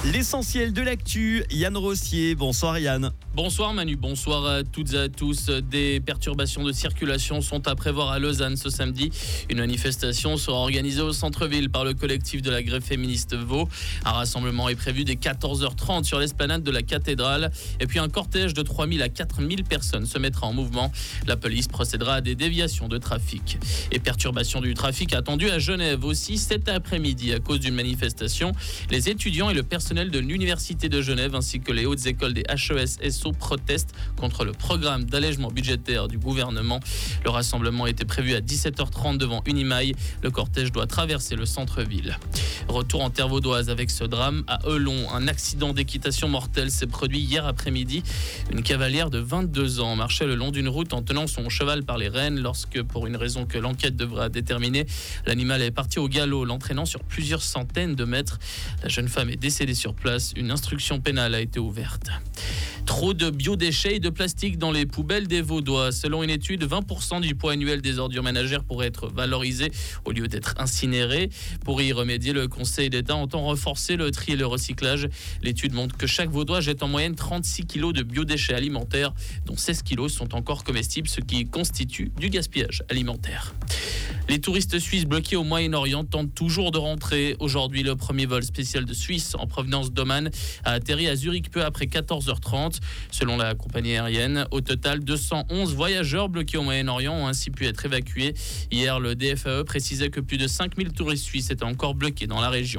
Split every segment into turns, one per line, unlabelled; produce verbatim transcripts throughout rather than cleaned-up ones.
L'essentiel de l'actu, Yann Rossier. Bonsoir Yann.
Bonsoir Manu, bonsoir à toutes et à tous. Des perturbations de circulation sont à prévoir à Lausanne ce samedi. Une manifestation sera organisée au centre-ville par le collectif de la grève féministe Vaud. Un rassemblement est prévu dès quatorze heures trente sur l'esplanade de la cathédrale. Et puis un cortège de trois mille à quatre mille personnes se mettra en mouvement. La police procédera à des déviations de trafic. Et perturbations du trafic attendues à Genève aussi cet après-midi à cause d'une manifestation. Les étudiants et le personnel de l'Université de Genève ainsi que les hautes écoles des H E S S O protestent contre le programme d'allègement budgétaire du gouvernement. Le rassemblement était prévu à dix-sept heures trente devant Unimail. Le cortège doit traverser le centre-ville. Retour en terre vaudoise avec ce drame à Eulon. Un accident d'équitation mortel s'est produit hier après-midi. Une cavalière de vingt-deux ans marchait le long d'une route en tenant son cheval par les rênes lorsque, pour une raison que l'enquête devra déterminer, l'animal est parti au galop, l'entraînant sur plusieurs centaines de mètres. La jeune femme est décédée sur place. Une instruction pénale a été ouverte. Trop de biodéchets et de plastique dans les poubelles des Vaudois. Selon une étude, vingt pour cent du poids annuel des ordures ménagères pourrait être valorisé au lieu d'être incinéré. Pour y remédier, le Conseil d'État entend renforcer le tri et le recyclage. L'étude montre que chaque Vaudois jette en moyenne trente-six kilos de biodéchets alimentaires, dont seize kilos sont encore comestibles, ce qui constitue du gaspillage alimentaire. Les touristes suisses bloqués au Moyen-Orient tentent toujours de rentrer. Aujourd'hui, le premier vol spécial de Suisse en provenance d'Oman a atterri à Zurich peu après quatorze heures trente. Selon la compagnie aérienne, au total, deux cent onze voyageurs bloqués au Moyen-Orient ont ainsi pu être évacués. Hier, le D F A E précisait que plus de cinq mille touristes suisses étaient encore bloqués dans la région.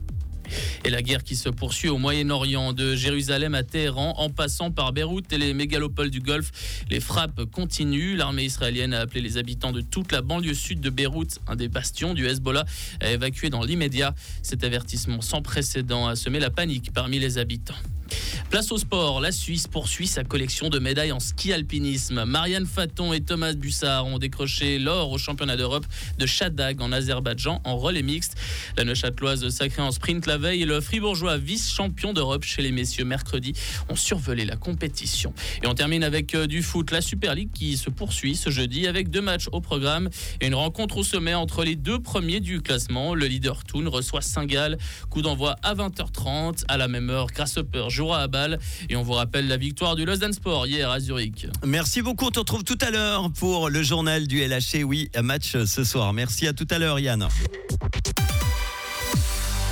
Et la guerre qui se poursuit au Moyen-Orient, de Jérusalem à Téhéran, en passant par Beyrouth et les mégalopoles du Golfe. Les frappes continuent. L'armée israélienne a appelé les habitants de toute la banlieue sud de Beyrouth, un des bastions du Hezbollah, à évacuer dans l'immédiat. Cet avertissement sans précédent a semé la panique parmi les habitants. Place au sport, la Suisse poursuit sa collection de médailles en ski alpinisme. Marianne Faton et Thomas Bussard ont décroché l'or au championnat d'Europe de Shadag en Azerbaïdjan en relais mixte. La Neuchâteloise sacrée en sprint la veille et le Fribourgeois vice-champion d'Europe chez les messieurs mercredi ont survolé la compétition. Et on termine avec du foot, la Super League qui se poursuit ce jeudi avec deux matchs au programme et une rencontre au sommet entre les deux premiers du classement. Le leader Thun reçoit Saint-Gall, coup d'envoi à vingt heures trente. À la même heure, Grasshopper jouera à Bâle. Et on vous rappelle la victoire du Lausanne Sport hier à Zurich.
Merci beaucoup, on te retrouve tout à l'heure pour le journal du L H C. Oui, un match ce soir. Merci, à tout à l'heure Yann.